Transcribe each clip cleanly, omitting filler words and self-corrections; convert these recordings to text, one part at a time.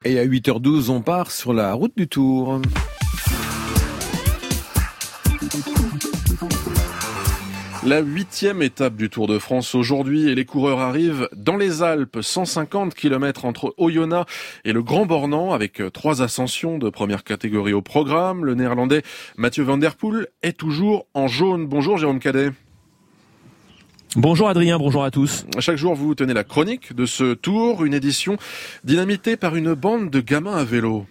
Et à 8h12, on part sur la route du Tour. La 8e étape du Tour de France aujourd'hui et les coureurs arrivent dans les Alpes, 150 km entre Oyonnax et le Grand Bornand avec 3 ascensions de première catégorie au programme. Le néerlandais Mathieu van der Poel est toujours en jaune. Bonjour Jérôme Cadet. Bonjour Adrien, bonjour à tous. Chaque jour vous tenez la chronique de ce Tour, une édition dynamitée par une bande de gamins à vélo.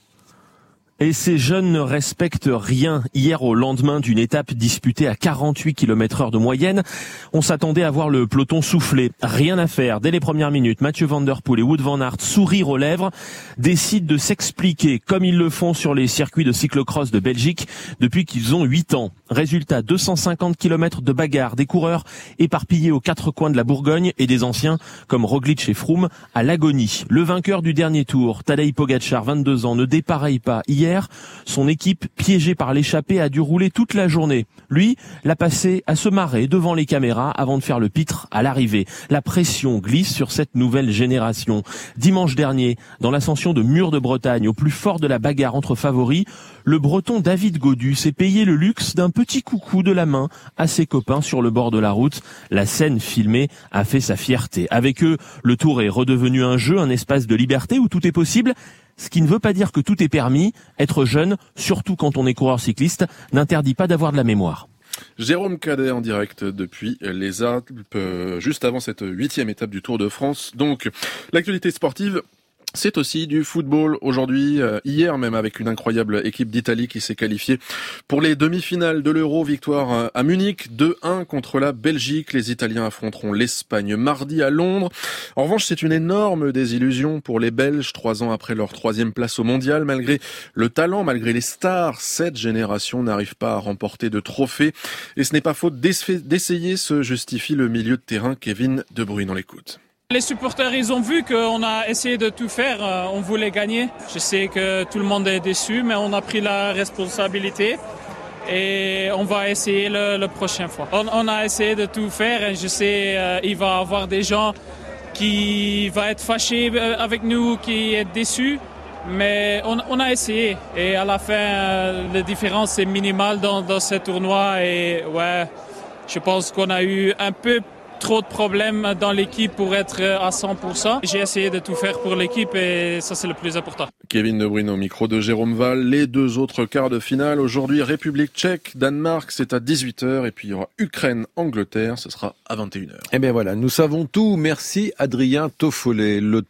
Et ces jeunes ne respectent rien. Hier, au lendemain d'une étape disputée à 48 km/h de moyenne, on s'attendait à voir le peloton souffler. Rien à faire. Dès les premières minutes, Mathieu van der Poel et Wout van Aert, sourire aux lèvres, décident de s'expliquer comme ils le font sur les circuits de cyclocross de Belgique depuis qu'ils ont 8 ans. Résultat, 250 km de bagarre, des coureurs éparpillés aux 4 coins de la Bourgogne et des anciens comme Roglic et Froome à l'agonie. Le vainqueur du dernier tour, Tadej Pogačar, 22 ans, ne dépareille pas. Hier, son équipe, piégée par l'échappée, a dû rouler toute la journée. Lui, l'a passé à se marrer devant les caméras avant de faire le pitre à l'arrivée. La pression glisse sur cette nouvelle génération. Dimanche dernier, dans l'ascension de Mur de Bretagne, au plus fort de la bagarre entre favoris, le Breton David Gaudu s'est payé le luxe d'un petit coucou de la main à ses copains sur le bord de la route. La scène filmée a fait sa fierté. Avec eux, le Tour est redevenu un jeu, un espace de liberté où tout est possible. Ce qui ne veut pas dire que tout est permis. Être jeune, surtout quand on est coureur cycliste, n'interdit pas d'avoir de la mémoire. Jérôme Cadet en direct depuis les Alpes, juste avant cette 8e étape du Tour de France. Donc, l'actualité sportive, c'est aussi du football aujourd'hui, hier même avec une incroyable équipe d'Italie qui s'est qualifiée pour les demi-finales de l'Euro. Victoire à Munich, 2-1 contre la Belgique. Les Italiens affronteront l'Espagne mardi à Londres. En revanche, c'est une énorme désillusion pour les Belges, 3 ans après leur 3e place au mondial. Malgré le talent, malgré les stars, cette génération n'arrive pas à remporter de trophée. Et ce n'est pas faute d'essayer, se justifie le milieu de terrain Kevin De Bruyne. On l'écoute. Les supporters, ils ont vu qu'on a essayé de tout faire, on voulait gagner. Je sais que tout le monde est déçu, mais on a pris la responsabilité et on va essayer le prochain fois. On a essayé de tout faire et je sais il va y avoir des gens qui vont être fâchés avec nous, qui sont déçus, mais on a essayé. Et à la fin, la différence est minimale dans ce tournoi et ouais, je pense qu'on a eu un peu trop de problèmes dans l'équipe pour être à 100%. J'ai essayé de tout faire pour l'équipe et ça c'est le plus important. Kevin De Bruyne au micro de Jérôme Val. Les 2 autres quarts de finale aujourd'hui, République tchèque, Danemark, c'est à 18h et puis il y aura Ukraine-Angleterre, ce sera à 21h. Eh bien voilà, nous savons tout. Merci Adrien Toffolet. Le